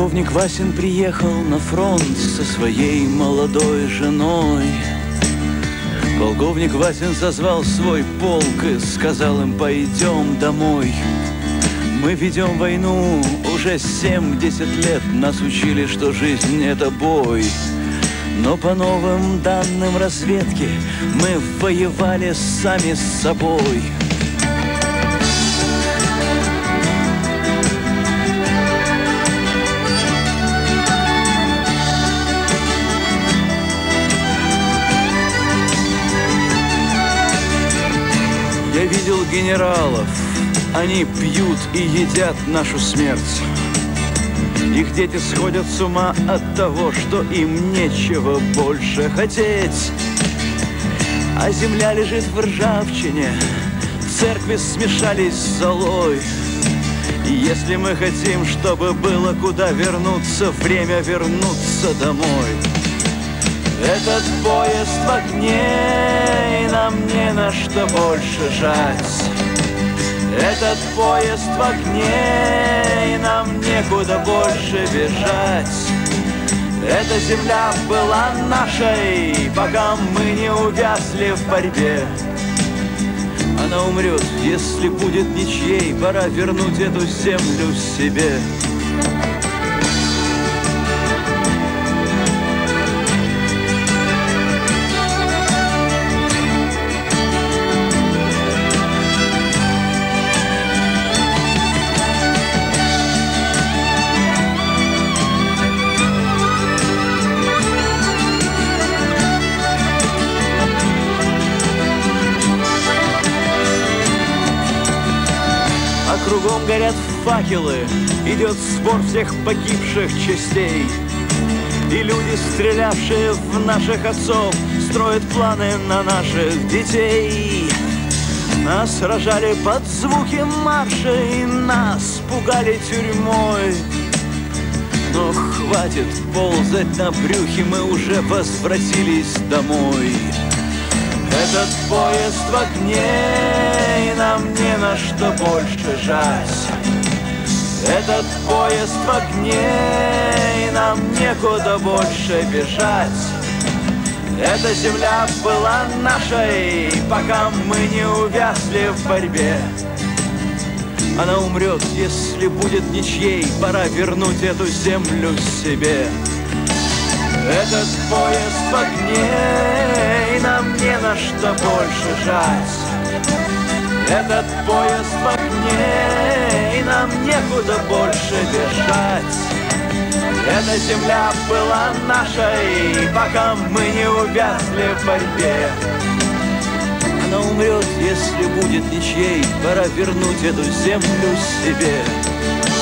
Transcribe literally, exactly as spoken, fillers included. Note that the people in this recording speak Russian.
Полковник Васин приехал на фронт со своей молодой женой. Полковник Васин созвал свой полк и сказал им: пойдем домой. Мы ведем войну уже семьдесят лет, нас учили, что жизнь — это бой. Но по новым данным разведки мы воевали сами с собой. Я видел генералов, они пьют и едят нашу смерть. Их дети сходят с ума от того, что им нечего больше хотеть. А земля лежит в ржавчине, церкви смешались с золой. И если мы хотим, чтобы было куда вернуться, время вернуться домой. Этот поезд в огне, и нам не на что больше жать. Этот поезд в огне, и нам некуда больше бежать. Эта земля была нашей, пока мы не увязли в борьбе. Она умрет, если будет ничьей, пора вернуть эту землю себе. Кругом горят факелы, идет сбор всех погибших частей. И люди, стрелявшие в наших отцов, строят планы на наших детей. Нас сражали под звуки марша, и нас пугали тюрьмой. Но хватит ползать на брюхе, мы уже возвратились домой. Этот поезд в огне, и нам не на что больше жать. Этот поезд в огне, и нам некуда больше бежать. Эта земля была нашей, пока мы не увязли в борьбе. Она умрет, если будет ничьей, пора вернуть эту землю себе. Этот поезд в огне, и нам не на что больше жать. Этот поезд в огне, и нам некуда больше бежать. Эта земля была нашей, пока мы не увязли в борьбе. Она умрет, если будет ничьей, пора вернуть эту землю себе.